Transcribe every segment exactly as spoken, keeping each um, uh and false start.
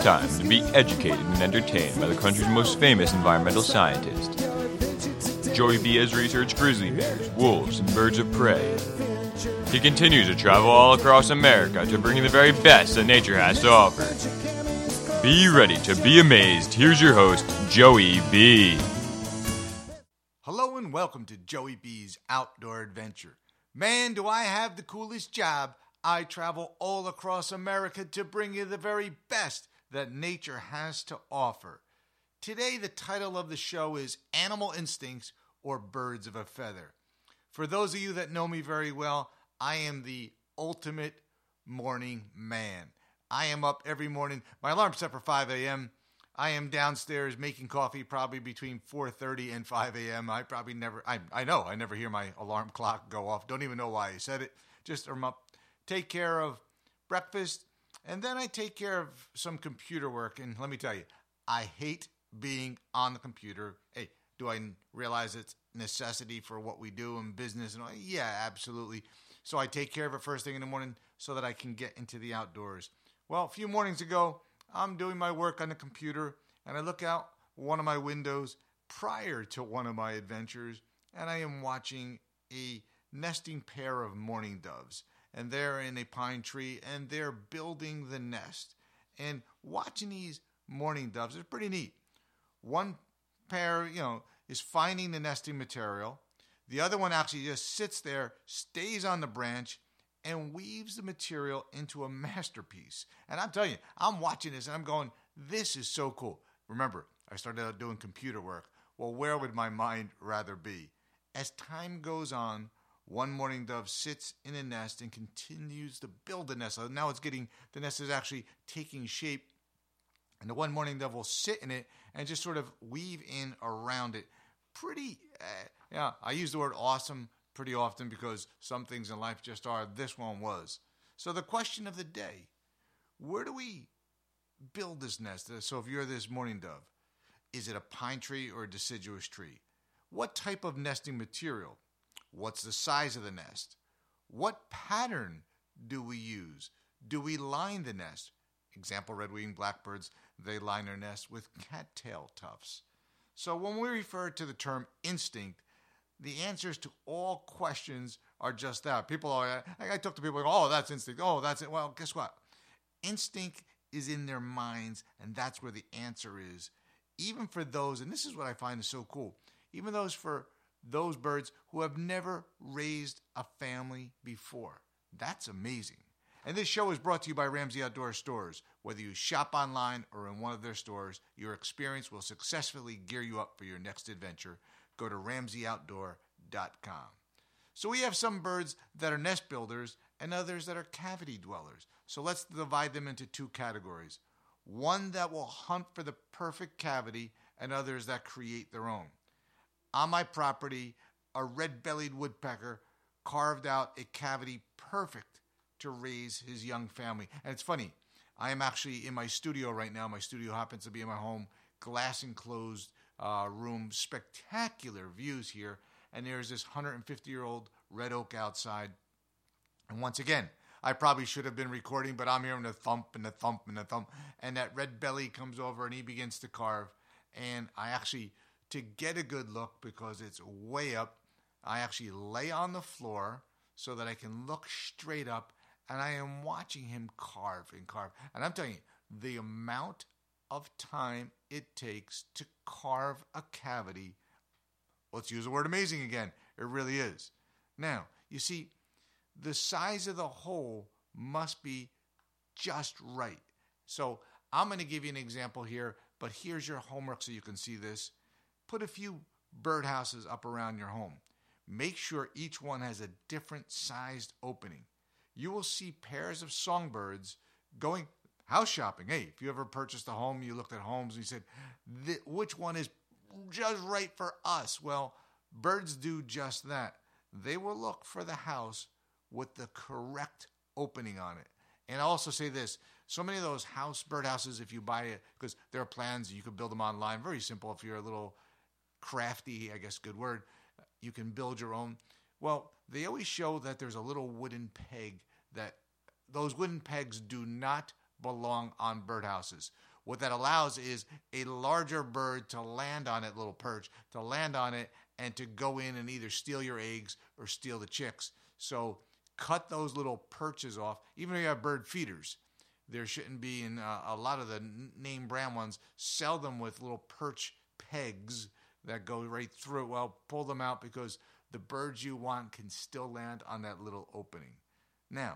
time to be educated and entertained by the country's most famous environmental scientist. Joey B has researched grizzly bears, wolves, and birds of prey. He continues to travel all across America to bring you the very best that nature has to offer. Be ready to be amazed. Here's your host, Joey B. Hello and welcome to Joey B's Outdoor Adventure. Man, do I have the coolest job. I travel all across America to bring you the very best that nature has to offer. Today, the title of the show is Animal Instincts or Birds of a Feather. For those of you that know me very well, I am the ultimate morning man. I am up every morning. My alarm's set for five a.m. I am downstairs making coffee probably between four thirty and five a.m. I probably never, I, I know, I never hear my alarm clock go off. Don't even know why I said it. Just I'm up, take care of breakfast, and then I take care of some computer work. And let me tell you, I hate being on the computer. Hey, do I realize it's necessity for what we do in business? And all? Yeah, absolutely. So I take care of it first thing in the morning so that I can get into the outdoors. Well, a few mornings ago, I'm doing my work on the computer, and I look out one of my windows prior to one of my adventures, and I am watching a nesting pair of mourning doves. And they're in a pine tree, and they're building the nest. And watching these mourning doves is pretty neat. One pair, you know, is finding the nesting material. The other one actually just sits there, stays on the branch, and weaves the material into a masterpiece. And I'm telling you, I'm watching this and I'm going, this is so cool. Remember, I started out doing computer work. Well, where would my mind rather be? As time goes on, one mourning dove sits in a nest and continues to build the nest. So now it's getting, the nest is actually taking shape. And the one mourning dove will sit in it and just sort of weave in around it. Pretty, uh, yeah, I use the word awesome pretty often because some things in life just are. This one was. So the question of the day, where do we build this nest? So if you're this mourning dove, is it a pine tree or a deciduous tree? What type of nesting material? What's the size of the nest? What pattern do we use? Do we line the nest? Example, red-winged blackbirds, they line their nest with cattail tufts. So when we refer to the term instinct, the answers to all questions are just that. People are, I talk to people like, oh, that's instinct. Oh, that's it. Well, guess what? Instinct is in their minds, and that's where the answer is. Even for those, and this is what I find is so cool, even those for those birds who have never raised a family before. That's amazing. And this show is brought to you by Ramsey Outdoor Stores. Whether you shop online or in one of their stores, your experience will successfully gear you up for your next adventure. Go to ramsey outdoor dot com. So we have some birds that are nest builders and others that are cavity dwellers. So let's divide them into two categories. One that will hunt for the perfect cavity and others that create their own. On my property, a red-bellied woodpecker carved out a cavity perfect to raise his young family. And it's funny, I am actually in my studio right now. My studio happens to be in my home, glass enclosed uh, room, spectacular views here. And there's this one hundred fifty-year-old red oak outside. And once again, I probably should have been recording, but I'm hearing the thump and the thump and the thump. And that red belly comes over and he begins to carve. And I actually, to get a good look, because it's way up, I actually lay on the floor so that I can look straight up. And I am watching him carve and carve. And I'm telling you, the amount of time it takes to carve a cavity, let's use the word amazing again. It really is. Now, you see, the size of the hole must be just right. So I'm going to give you an example here, but here's your homework so you can see this. Put a few birdhouses up around your home. Make sure each one has a different sized opening. You will see pairs of songbirds going house shopping. Hey, if you ever purchased a home, you looked at homes and you said, which one is just right for us? Well, birds do just that. They will look for the house with the correct opening on it. And I'll also say this, so many of those house birdhouses, if you buy it, because there are plans, you can build them online, very simple. If you're a little crafty, I guess good word, you can build your own. Well, they always show that there's a little wooden peg that those wooden pegs do not belong on birdhouses. What that allows is a larger bird to land on it, little perch, to land on it and to go in and either steal your eggs or steal the chicks. So cut those little perches off. Even if you have bird feeders, there shouldn't be, in uh, a lot of the name brand ones, sell them with little perch pegs that go right through. Well, pull them out because the birds you want can still land on that little opening. Now,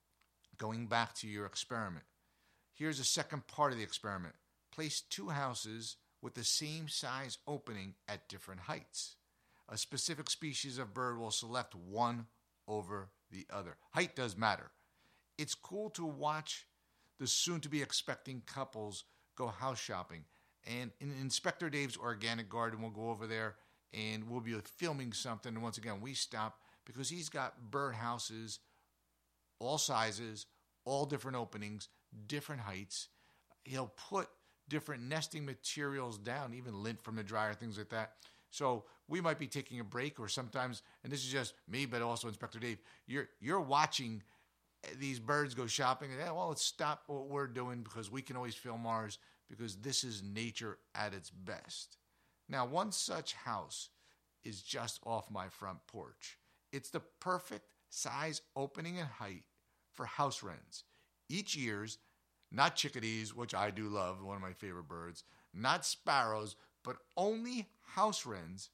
going back to your experiment, here's the second part of the experiment. Place two houses with the same size opening at different heights. A specific species of bird will select one over the other. Height does matter. It's cool to watch the soon-to-be expecting couples go house shopping. And in Inspector Dave's Organic Garden, we'll go over there and we'll be filming something. And once again, we stop because he's got bird houses, all sizes, all different openings, different heights. He'll put different nesting materials down, even lint from the dryer, things like that. So we might be taking a break, or sometimes, and this is just me, but also Inspector Dave, you're you're watching these birds go shopping, and yeah, well, let's stop what we're doing because we can always film ours, because this is nature at its best. Now, one such house is just off my front porch. It's the perfect size, opening, and height for house wrens. Each year's, not chickadees, which I do love, one of my favorite birds, not sparrows, but only house wrens.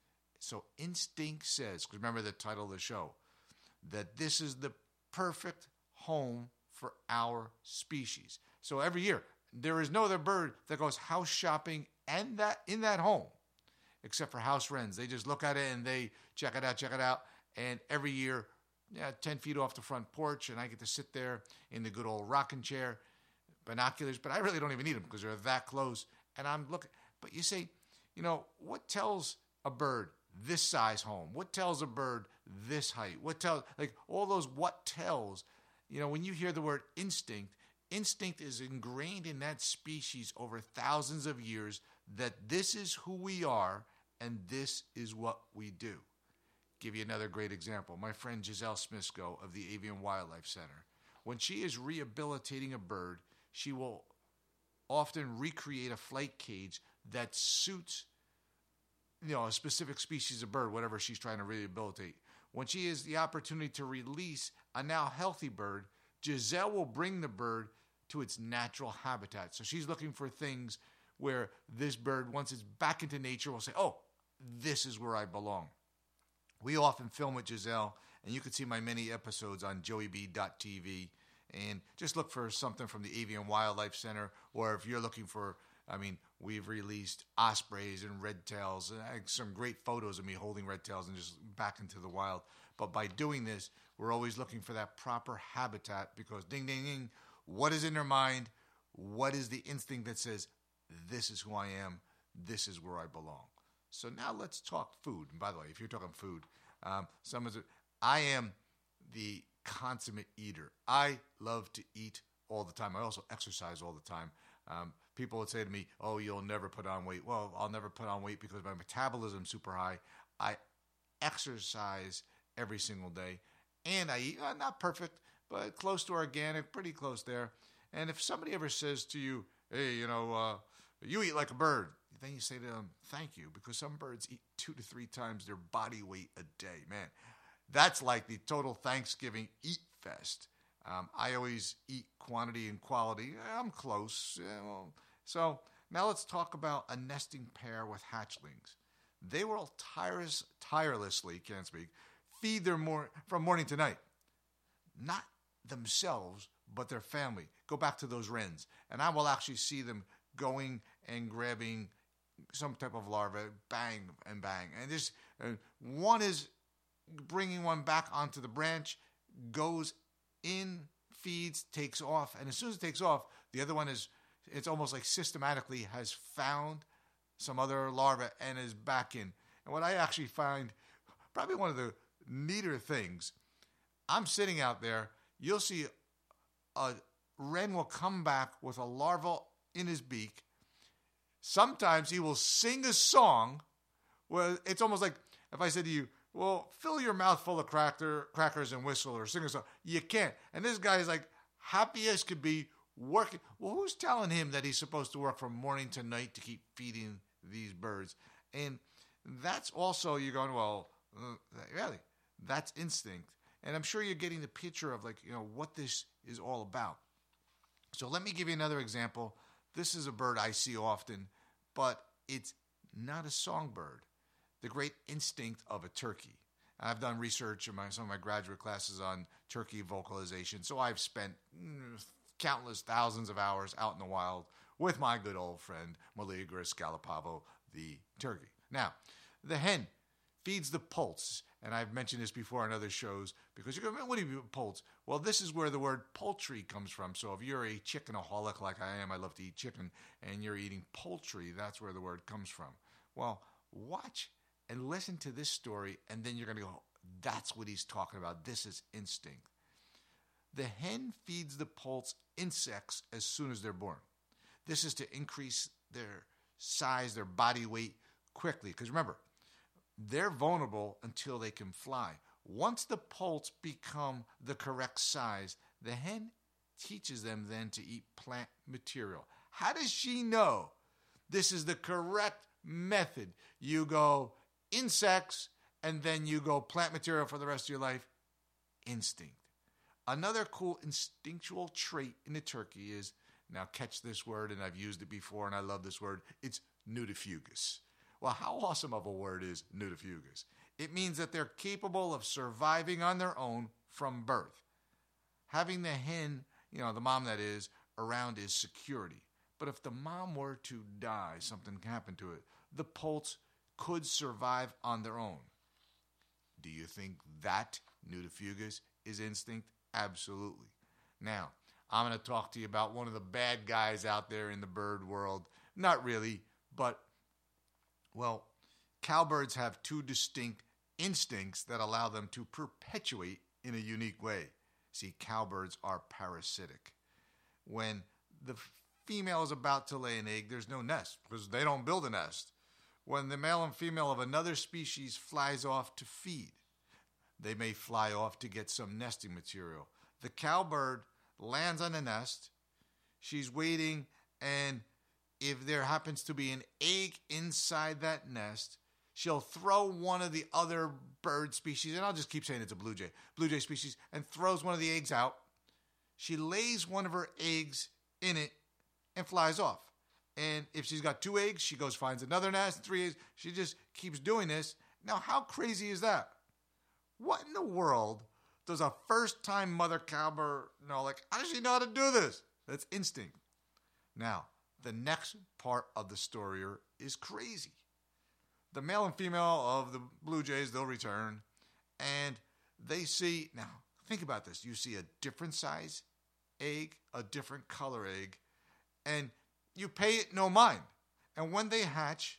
So instinct says, because remember the title of the show, that this is the perfect home for our species. So every year, there is no other bird that goes house shopping and that in that home, except for house wrens. They just look at it and they check it out, check it out. And every year, yeah, ten feet off the front porch, and I get to sit there in the good old rocking chair, binoculars, but I really don't even need them because they're that close. And I'm looking. But you say, you know, what tells a bird this size home? What tells a bird this height? What tells, like all those what tells, you know, when you hear the word instinct, instinct is ingrained in that species over thousands of years that this is who we are and this is what we do. Give you another great example. My friend Giselle Smisco of the Avian Wildlife Center. When she is rehabilitating a bird, she will often recreate a flight cage that suits, you know, a specific species of bird, whatever she's trying to rehabilitate. When she has the opportunity to release a now healthy bird, Giselle will bring the bird to its natural habitat. So she's looking for things where this bird, once it's back into nature, will say, oh, this is where I belong. We often film with Giselle, and you can see my many episodes on joey b dot t v. And just look for something from the Avian Wildlife Center, or if you're looking for, I mean, we've released ospreys and red tails, and I have some great photos of me holding red tails and just back into the wild. But by doing this, we're always looking for that proper habitat because ding, ding, ding, what is in their mind? What is the instinct that says, this is who I am, this is where I belong? So now let's talk food. And by the way, if you're talking food, um, some of it, I am the consummate eater. I love to eat all the time. I also exercise all the time. Um, people would say to me, oh, you'll never put on weight. Well, I'll never put on weight because my metabolism's super high. I exercise every single day. And I eat, uh, not perfect, but close to organic, pretty close there. And if somebody ever says to you, hey, you know, uh, you eat like a bird, then you say to them, thank you, because some birds eat two to three times their body weight a day. Man, that's like the total Thanksgiving eat fest. Um, I always eat quantity and quality. I'm close. Yeah, well, so now let's talk about a nesting pair with hatchlings. They will tireless, tirelessly, can't speak, feed their mor- from morning to night. Not themselves, but their family. Go back to those wrens. And I will actually see them going and grabbing some type of larva, bang and bang. And this uh, one is bringing one back onto the branch, goes in, feeds, takes off, and as soon as it takes off, the other one is, it's almost like systematically has found some other larva and is back in. And what I actually find, probably one of the neater things, I'm sitting out there, you'll see a wren will come back with a larva in his beak. Sometimes he will sing a song where it's almost like if I said to you, well, fill your mouth full of cracker, crackers and whistle or sing a song. You can't. And this guy is like happy as could be working. Well, who's telling him that he's supposed to work from morning to night to keep feeding these birds? And that's also, you're going, well, uh, really, that's instinct. And I'm sure you're getting the picture of, like, you know, what this is all about. So let me give you another example. This is a bird I see often, but it's not a songbird. The great instinct of a turkey. I've done research in my, some of my graduate classes on turkey vocalization, so I've spent mm, countless thousands of hours out in the wild with my good old friend Meleagris scalopavo, the turkey. Now, the hen feeds the poults, and I've mentioned this before on other shows, because you're going, what do you mean poults? Well, this is where the word poultry comes from. So if you're a chickenaholic like I am, I love to eat chicken, and you're eating poultry, that's where the word comes from. Well, watch and listen to this story, and then you're going to go, that's what he's talking about. This is instinct. The hen feeds the poults insects as soon as they're born. This is to increase their size, their body weight quickly. Because remember, they're vulnerable until they can fly. Once the poults become the correct size, the hen teaches them then to eat plant material. How does she know this is the correct method? You go insects, and then you go plant material for the rest of your life. Instinct. Another cool instinctual trait in the turkey is, now catch this word, and I've used it before, and I love this word, it's nudifugus. Well, how awesome of a word is nudifugus? It means that they're capable of surviving on their own from birth. Having the hen, you know, the mom that is, around is security. But if the mom were to die, something happened to it, the poults could survive on their own. Do you think that nudifugus is instinct? Absolutely. Now, I'm going to talk to you about one of the bad guys out there in the bird world. Not really, but, well, cowbirds have two distinct instincts that allow them to perpetuate in a unique way. See, cowbirds are parasitic. When the female is about to lay an egg, there's no nest because they don't build a nest. When the male and female of another species flies off to feed, they may fly off to get some nesting material. The cowbird lands on a nest. She's waiting, and if there happens to be an egg inside that nest, she'll throw one of the other bird species, and I'll just keep saying it's a blue jay, blue jay species, and throws one of the eggs out. She lays one of her eggs in it and flies off. And if she's got two eggs, she goes finds another nest, three eggs. She just keeps doing this. Now, how crazy is that? What in the world does a first-time mother cowbird know? Like, how does she know how to do this? That's instinct. Now, the next part of the story is crazy. The male and female of the blue jays, they'll return, and they see, now, think about this. You see a different size egg, a different color egg, and you pay it no mind. And when they hatch,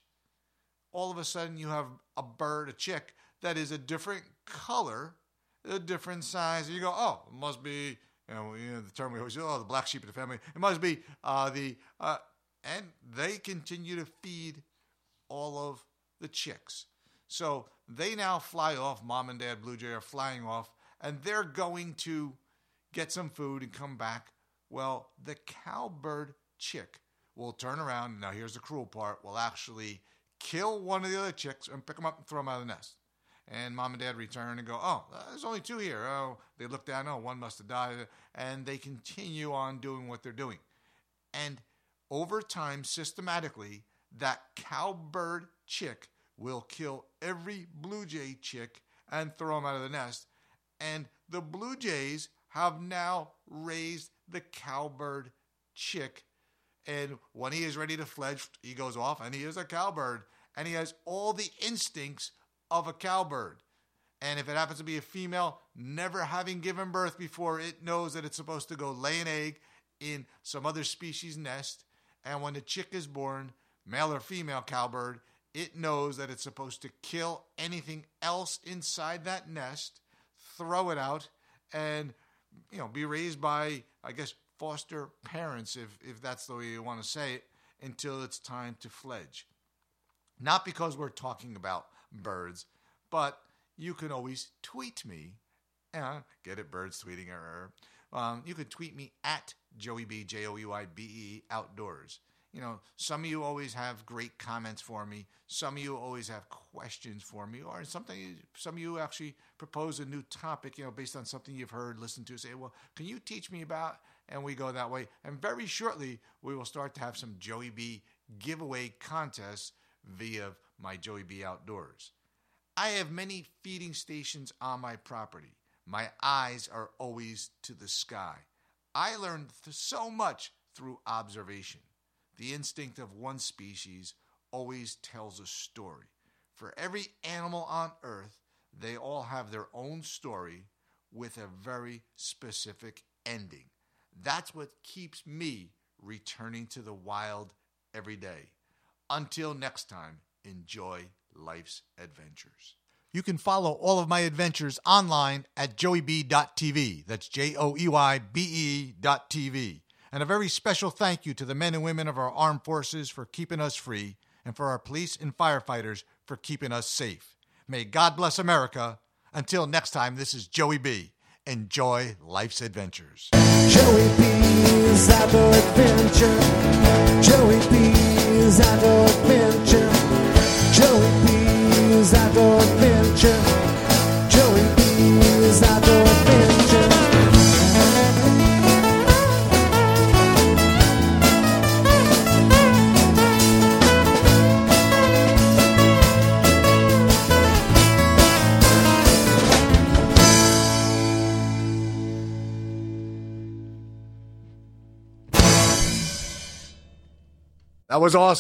all of a sudden you have a bird, a chick, that is a different color, a different size. And you go, oh, it must be, you know, you know the term we always use, oh, the black sheep of the family. It must be uh, the, uh, and they continue to feed all of the chicks. So they now fly off. Mom and Dad Blue Jay are flying off, and they're going to get some food and come back. Well, the cowbird chick will turn around. Now, here's the cruel part. Will actually kill one of the other chicks and pick them up and throw them out of the nest. And Mom and Dad return and go, oh, there's only two here. Oh, they look down. Oh, one must have died. And they continue on doing what they're doing. And over time, systematically, that cowbird chick will kill every blue jay chick and throw them out of the nest. And the blue jays have now raised the cowbird chick. And when he is ready to fledge, he goes off, and he is a cowbird. And he has all the instincts of a cowbird. And if it happens to be a female, never having given birth before, it knows that it's supposed to go lay an egg in some other species' nest. And when the chick is born, male or female cowbird, it knows that it's supposed to kill anything else inside that nest, throw it out, and, you know, be raised by, I guess, foster parents, if, if that's the way you want to say it, until it's time to fledge. Not because we're talking about birds, but you can always tweet me. Uh, get it, birds tweeting her. Um, you can tweet me at Joey B, J O E Y B E, Outdoors. You know, some of you always have great comments for me. Some of you always have questions for me. Or something, some of you actually propose a new topic, you know, based on something you've heard, listened to, say, well, can you teach me about? And we go that way. And very shortly, we will start to have some Joey B giveaway contests via my Joey B Outdoors. I have many feeding stations on my property. My eyes are always to the sky. I learned th- so much through observation. The instinct of one species always tells a story. For every animal on earth, they all have their own story with a very specific ending. That's what keeps me returning to the wild every day. Until next time, enjoy life's adventures. You can follow all of my adventures online at joey b dot t v. That's J O E Y B E dot T V. And a very special thank you to the men and women of our armed forces for keeping us free, and for our police and firefighters for keeping us safe. May God bless America. Until next time, this is Joey B. Enjoy life's adventures. Joey B's Outdoor Adventure. Joey B's Outdoor Adventure. Joey B's Outdoor Adventure. Joey B's Outdoor Adventure. That was awesome.